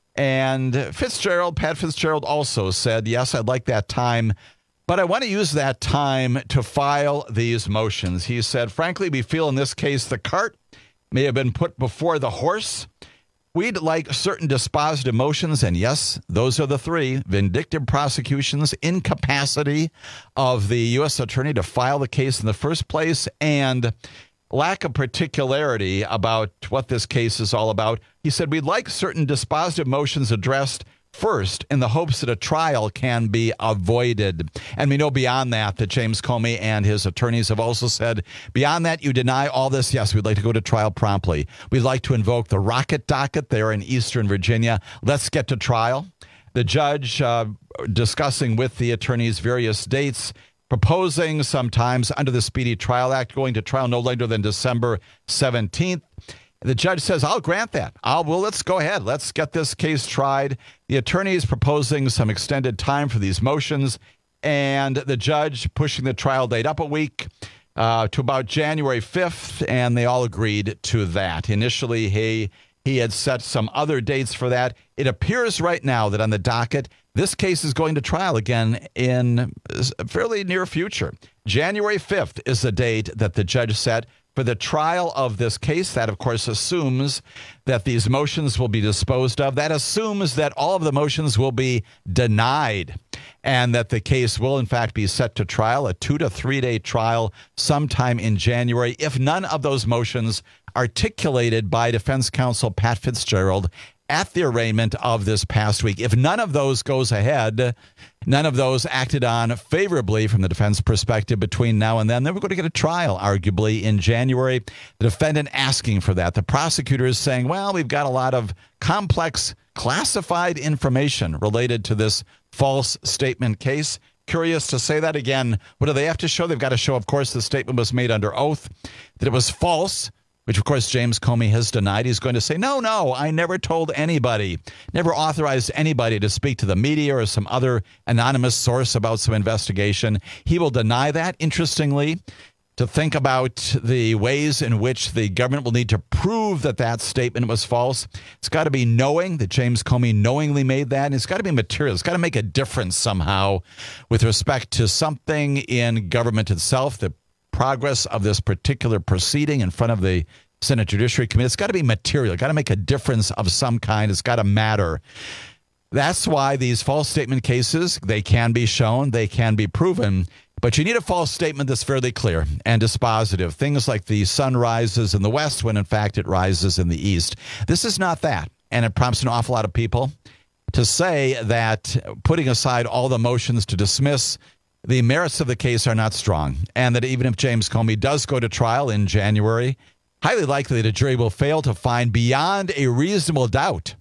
And Pat Fitzgerald also said, yes, I'd like that time, but I want to use that time to file these motions. He said, frankly, we feel in this case the cart may have been put before the horse. We'd like certain dispositive motions, and yes, those are the 3: vindictive prosecutions, incapacity of the U.S. attorney to file the case in the first place, and lack of particularity about what this case is all about. He said, we'd like certain dispositive motions addressed first in the hopes that a trial can be avoided. And we know beyond that James Comey and his attorneys have also said, beyond that, you deny all this. Yes, we'd like to go to trial promptly. We'd like to invoke the rocket docket there in Eastern Virginia. Let's get to trial. The judge discussing with the attorneys various dates, proposing sometimes under the Speedy Trial Act going to trial no later than December 17th. The judge says, I'll grant that. Let's go ahead. Let's get this case tried. The attorney is proposing some extended time for these motions, and the judge pushing the trial date up a week to about January 5th, and they all agreed to that. Initially, he had set some other dates for that. It appears right now that on the docket, this case is going to trial again in a fairly near future. January 5th is the date that the judge set for the trial of this case. That, of course, assumes that these motions will be disposed of. That assumes that all of the motions will be denied and that the case will, in fact, be set to trial, a 2 to 3 day trial sometime in January, if none of those motions articulated by defense counsel Pat Fitzgerald at the arraignment of this past week. If none of those goes ahead, none of those acted on favorably from the defense perspective between now and then we're going to get a trial, arguably, in January. The defendant asking for that. The prosecutor is saying, well, we've got a lot of complex classified information related to this false statement case. Curious to say that again. What do they have to show? They've got to show, of course, the statement was made under oath, that it was false, which, of course, James Comey has denied. He's going to say, no, I never told anybody, never authorized anybody to speak to the media or some other anonymous source about some investigation. He will deny that. Interestingly, to think about the ways in which the government will need to prove that that statement was false, it's got to be knowing that James Comey knowingly made that. And it's got to be material. It's got to make a difference somehow with respect to something in government itself, the progress of this particular proceeding in front of the Senate Judiciary Committee. It's got to be material. It's got to make a difference of some kind. It's got to matter. That's why these false statement cases, they can be shown, they can be proven, but you need a false statement that's fairly clear and dispositive. Things like the sun rises in the west when in fact it rises in the east. This is not that, and it prompts an awful lot of people to say that putting aside all the motions to dismiss, the merits of the case are not strong, and that even if James Comey does go to trial in January, highly likely the jury will fail to find beyond a reasonable doubt,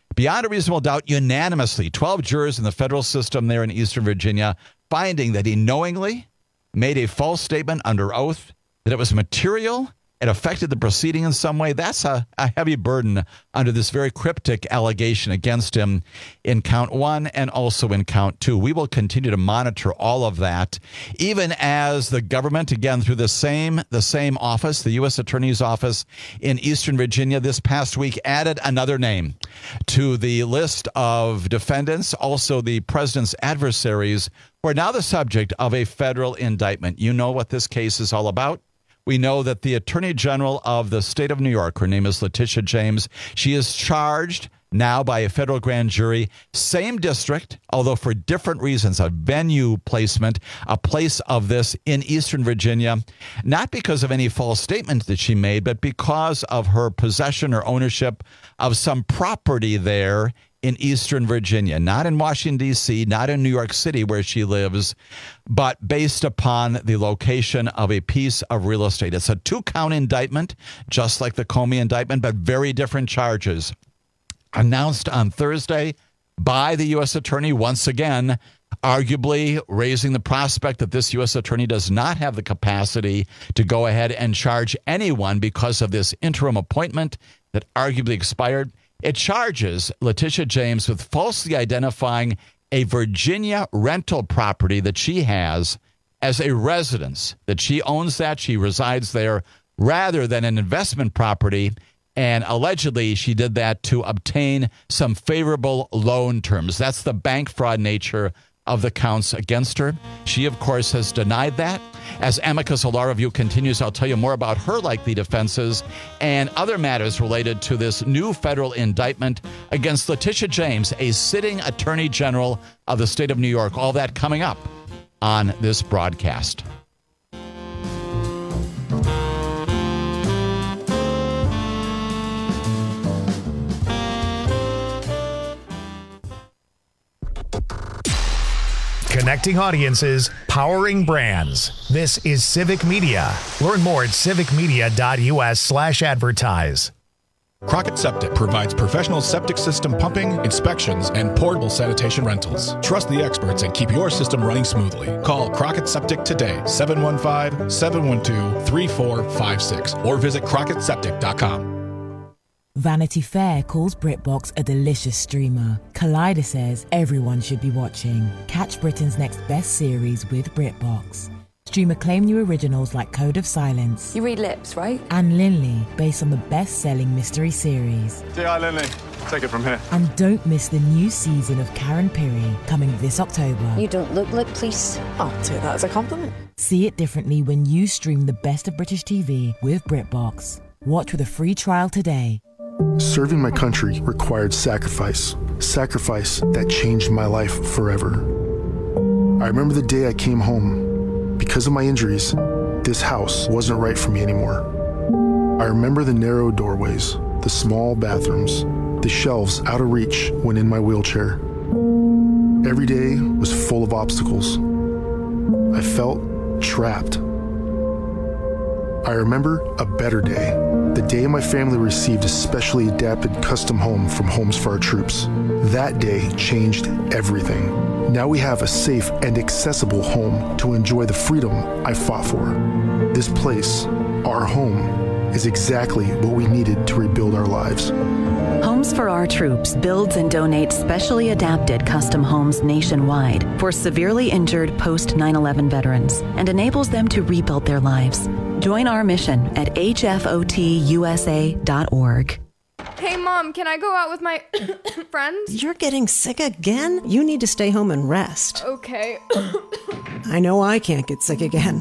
unanimously, 12 jurors in the federal system there in Eastern Virginia, finding that he knowingly made a false statement under oath, that it was material, it affected the proceeding in some way. That's a heavy burden under this very cryptic allegation against him in count 1 and also in count 2. We will continue to monitor all of that, even as the government, again, through the same office, the U.S. Attorney's Office in Eastern Virginia, this past week added another name to the list of defendants, also the president's adversaries, who are now the subject of a federal indictment. You know what this case is all about. We know that the Attorney General of the state of New York, her name is Letitia James, she is charged now by a federal grand jury, same district, although for different reasons, a venue placement, a place of this in Eastern Virginia, not because of any false statement that she made, but because of her possession or ownership of some property there in Eastern Virginia, not in Washington, D.C., not in New York City where she lives, but based upon the location of a piece of real estate. It's a 2-count indictment, just like the Comey indictment, but very different charges. Announced on Thursday by the U.S. Attorney once again, arguably raising the prospect that this U.S. Attorney does not have the capacity to go ahead and charge anyone because of this interim appointment that arguably expired. It charges Letitia James with falsely identifying a Virginia rental property that she has as a residence, that she owns that, she resides there, rather than an investment property. And allegedly, she did that to obtain some favorable loan terms. That's the bank fraud nature of the counts against her. She, of course, has denied that. As Amicus, a law review continues, I'll tell you more about her likely defenses and other matters related to this new federal indictment against Letitia James, a sitting attorney general of the state of New York. All that coming up on this broadcast. Connecting audiences, powering brands. This is Civic Media. Learn more at civicmedia.us/advertise. Crockett Septic provides professional septic system pumping, inspections, and portable sanitation rentals. Trust the experts and keep your system running smoothly. Call Crockett Septic today, 715-712-3456, or visit CrockettSeptic.com. Vanity Fair calls BritBox a delicious streamer. Collider says everyone should be watching. Catch Britain's next best series with BritBox. Stream acclaimed new originals like Code of Silence. You read lips, right? And Linley, based on the best-selling mystery series. Say hi, Linley. Take it from here. And don't miss the new season of Karen Piri, coming this October. You don't look like police. I'll take that as a compliment. See it differently when you stream the best of British TV with BritBox. Watch with a free trial today. Serving my country required sacrifice that changed my life forever. I remember the day I came home. Because of my injuries, this house wasn't right for me anymore. I remember the narrow doorways, the small bathrooms, the shelves out of reach when in my wheelchair. Every day was full of obstacles. I felt trapped. I remember a better day, the day my family received a specially adapted custom home from Homes for Our Troops. That day changed everything. Now we have a safe and accessible home to enjoy the freedom I fought for. This place, our home, is exactly what we needed to rebuild our lives. Homes for Our Troops builds and donates specially adapted custom homes nationwide for severely injured post 9/11 veterans and enables them to rebuild their lives. Join our mission at hfotusa.org. Hey, Mom, can I go out with my friends? You're getting sick again? You need to stay home and rest. Okay. I know I can't get sick again.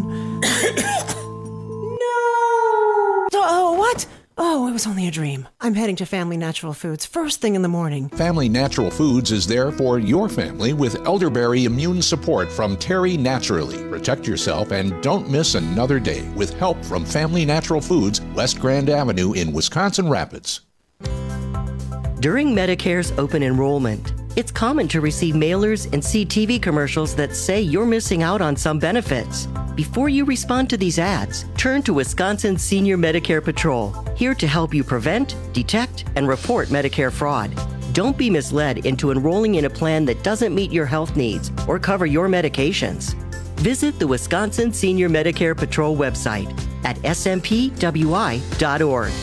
Oh, what? Oh, it was only a dream. I'm heading to Family Natural Foods first thing in the morning. Family Natural Foods is there for your family with elderberry immune support from Terry Naturally. Protect yourself and don't miss another day with help from Family Natural Foods, West Grand Avenue in Wisconsin Rapids. During Medicare's open enrollment, it's common to receive mailers and see TV commercials that say you're missing out on some benefits. Before you respond to these ads, turn to Wisconsin Senior Medicare Patrol, here to help you prevent, detect, and report Medicare fraud. Don't be misled into enrolling in a plan that doesn't meet your health needs or cover your medications. Visit the Wisconsin Senior Medicare Patrol website at smpwi.org.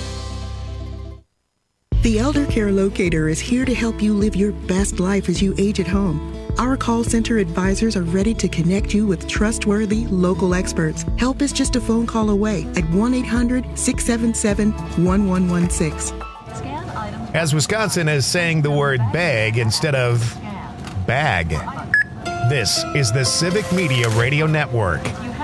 The Elder Care Locator is here to help you live your best life as you age at home. Our call center advisors are ready to connect you with trustworthy local experts. Help is just a phone call away at 1-800-677-1116. As Wisconsin is saying the word bag instead of bag. This is the Civic Media Radio Network.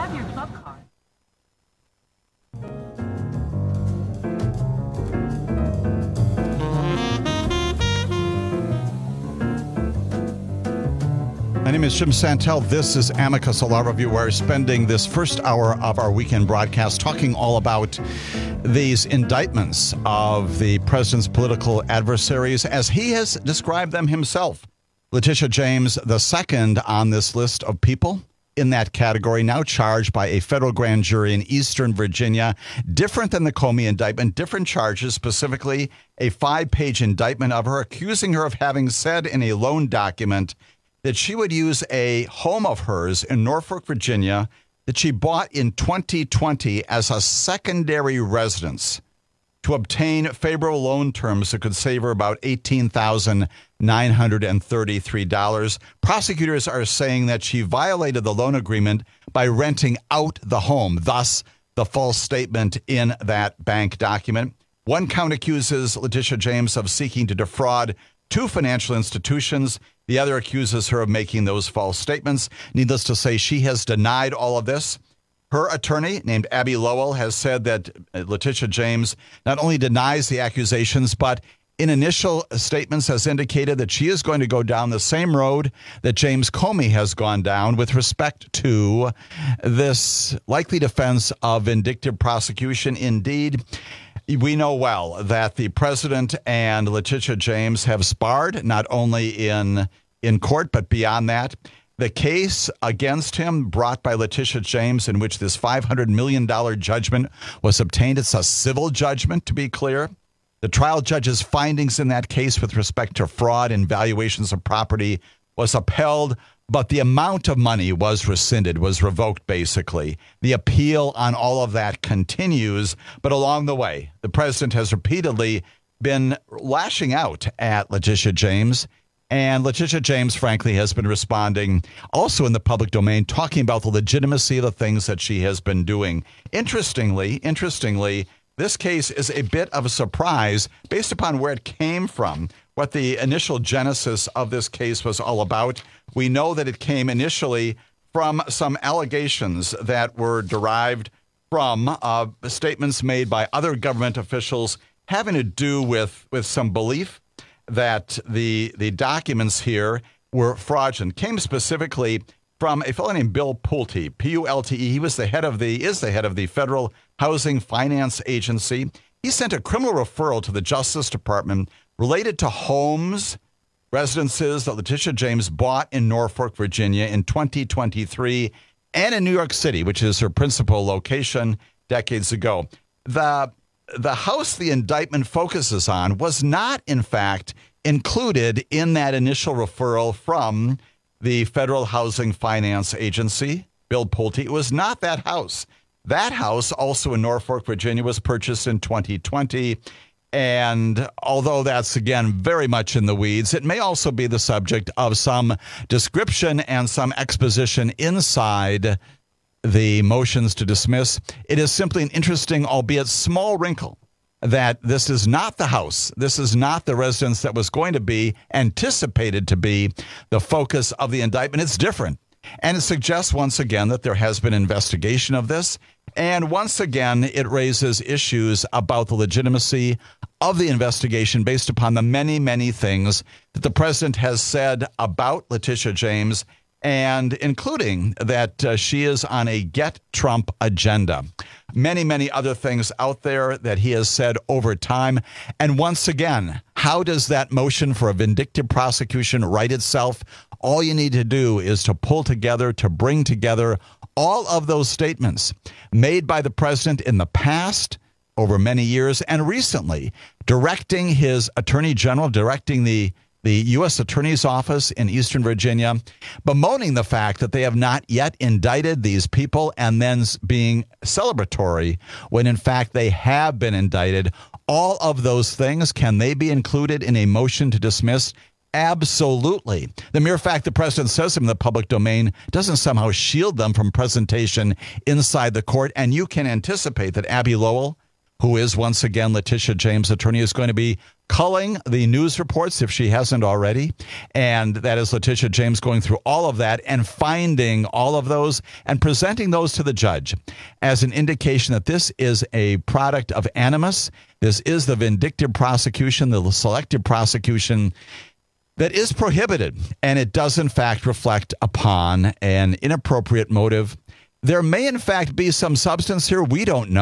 My name is Jim Santel. This is Amicus, a law review. We're spending this first hour of our weekend broadcast talking all about these indictments of the president's political adversaries as he has described them himself. Letitia James, the second on this list of people in that category, now charged by a federal grand jury in Eastern Virginia. Different than the Comey indictment, different charges, specifically a 5-page indictment of her, accusing her of having said in a loan document that she would use a home of hers in Norfolk, Virginia, that she bought in 2020 as a secondary residence to obtain favorable loan terms that could save her about $18,933. Prosecutors are saying that she violated the loan agreement by renting out the home, thus the false statement in that bank document. One count accuses Letitia James of seeking to defraud 2 financial institutions. The other accuses her of making those false statements. Needless to say, she has denied all of this. Her attorney, named Abby Lowell, has said that Letitia James not only denies the accusations, but in initial statements has indicated that she is going to go down the same road that James Comey has gone down with respect to this likely defense of vindictive prosecution. Indeed, we know well that the president and Letitia James have sparred, not only in court, but beyond that. The case against him brought by Letitia James, in which this $500 million judgment was obtained, it's a civil judgment, to be clear. The trial judge's findings in that case with respect to fraud and valuations of property was upheld, but the amount of money was rescinded, was revoked, basically. The appeal on all of that continues, but along the way, the president has repeatedly been lashing out at Letitia James. And Letitia James, frankly, has been responding also in the public domain, talking about the legitimacy of the things that she has been doing. Interestingly, this case is a bit of a surprise based upon where it came from, what the initial genesis of this case was all about. We know that it came initially from some allegations that were derived from statements made by other government officials having to do with some belief that the documents here were fraudulent. Came specifically from a fellow named Bill Pulte, P-U-L-T-E. He is the head of the Federal Housing Finance Agency. He sent a criminal referral to the Justice Department related to homes, residences that Letitia James bought in Norfolk, Virginia in 2023, and in New York City, which is her principal location decades ago. The house the indictment focuses on was not, in fact, included in that initial referral from the Federal Housing Finance Agency, Bill Pulte. It was not that house. That house, also in Norfolk, Virginia, was purchased in 2020. And although that's, again, very much in the weeds, it may also be the subject of some description and some exposition inside the motions to dismiss. It is simply an interesting, albeit small, wrinkle that this is not the house. This is not the residence that was going to be anticipated to be the focus of the indictment. It's different. And it suggests once again that there has been investigation of this. And once again, it raises issues about the legitimacy of the investigation based upon the many, many things that the president has said about Letitia James, and including that she is on a Get Trump agenda. Many, many other things out there that he has said over time. And once again, how does that motion for a vindictive prosecution right itself? All you need to do is to pull together, to bring together all of those statements made by the president in the past, over many years, and recently, directing his attorney general, directing the U.S. Attorney's Office in Eastern Virginia, bemoaning the fact that they have not yet indicted these people, and then being celebratory when, in fact, they have been indicted. All of those things, can they be included in a motion to dismiss? Absolutely. The mere fact the president says them in the public domain doesn't somehow shield them from presentation inside the court, and you can anticipate that Abby Lowell, who is once again Letitia James' attorney, is going to be culling the news reports if she hasn't already. And that is Letitia James going through all of that and finding all of those and presenting those to the judge as an indication that this is a product of animus. This is the vindictive prosecution, the selective prosecution that is prohibited. And it does, in fact, reflect upon an inappropriate motive. There may, in fact, be some substance here. We don't know.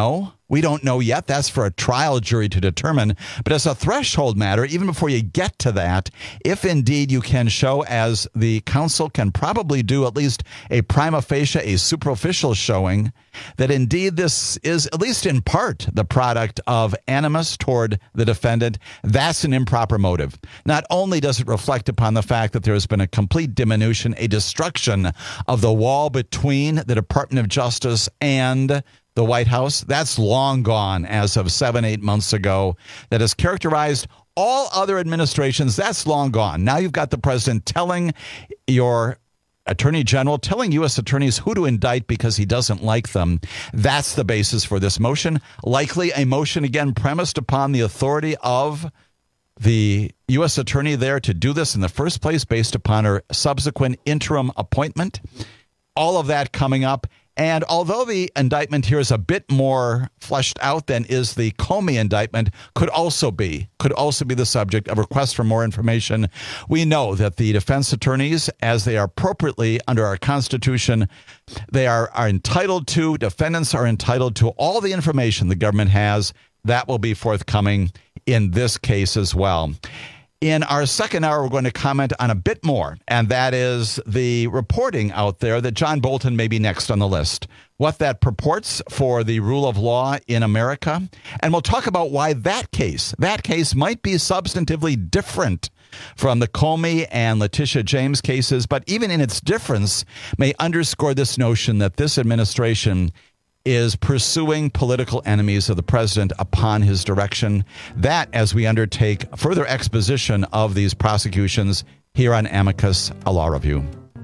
We don't know yet. That's for a trial jury to determine. But as a threshold matter, even before you get to that, if indeed you can show, as the counsel can probably do, at least a prima facie, a superficial showing, that indeed this is, at least in part, the product of animus toward the defendant, that's an improper motive. Not only does it reflect upon the fact that there has been a complete diminution, a destruction of the wall between the Department of Justice and the White House, that's long gone as of 7-8 months ago. That has characterized all other administrations. That's long gone. Now you've got the president telling your attorney general, telling U.S. attorneys who to indict because he doesn't like them. That's the basis for this motion. Likely a motion, again, premised upon the authority of the U.S. attorney there to do this in the first place based upon her subsequent interim appointment. All of that coming up. And although the indictment here is a bit more fleshed out than is the Comey indictment, could also be the subject of requests for more information. We know that the defense attorneys, as they are appropriately under our Constitution, they are entitled to, defendants are entitled to all the information the government has. That will be forthcoming in this case as well. In our second hour, we're going to comment on a bit more, and that is the reporting out there that John Bolton may be next on the list, what that purports for the rule of law in America, and we'll talk about why that case might be substantively different from the Comey and Letitia James cases, but even in its difference may underscore this notion that this administration is pursuing political enemies of the president upon his direction. That, as we undertake further exposition of these prosecutions here on Amicus, a Law Review.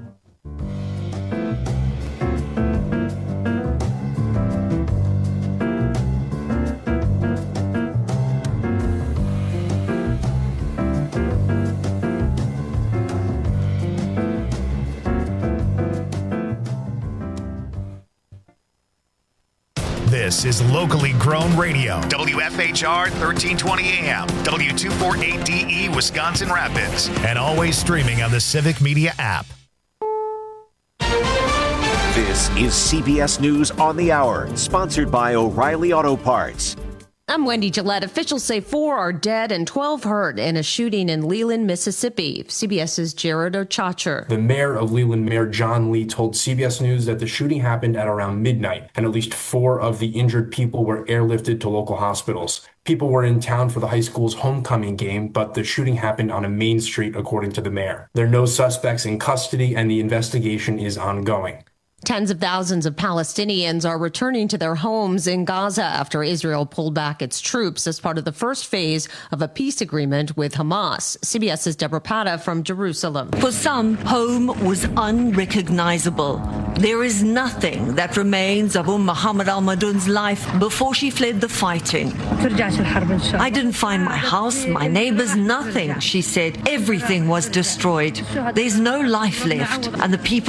This is locally grown radio. WFHR 1320 AM, W248DE Wisconsin Rapids, and always streaming on the Civic Media app. This is CBS News on the Hour, sponsored by O'Reilly Auto Parts. I'm Wendy Gillette. Officials say 4 are dead and 12 hurt in a shooting in Leland, Mississippi. CBS's Jared Ochacher. The mayor of Leland, Mayor John Lee, told CBS News that the shooting happened at around midnight, and at least 4 of the injured people were airlifted to local hospitals. People were in town for the high school's homecoming game, but the shooting happened on a main street, according to the mayor. There are no suspects in custody, and the investigation is ongoing. Tens of thousands of Palestinians are returning to their homes in Gaza after Israel pulled back its troops as part of the first phase of a peace agreement with Hamas. CBS's Deborah Pata from Jerusalem. For some, home was unrecognizable. There is nothing that remains of Muhammad al-Madun's life before she fled the fighting. I didn't find my house, my neighbors, nothing, she said. Everything was destroyed. There's no life left, and the people